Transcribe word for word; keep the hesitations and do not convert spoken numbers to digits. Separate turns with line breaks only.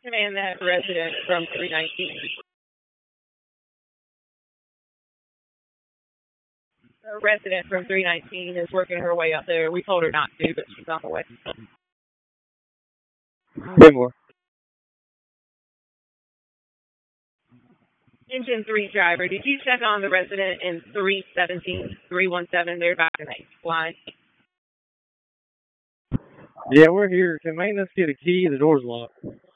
Command that resident from three nineteen. A resident from three nineteen is working her way up there. We told her not to, but she's on the way.
Say more.
Engine three driver, did you check on the resident in three seventeen, three one seven? They're back in the line.
Yeah, we're here. Can maintenance get a key? The door's locked.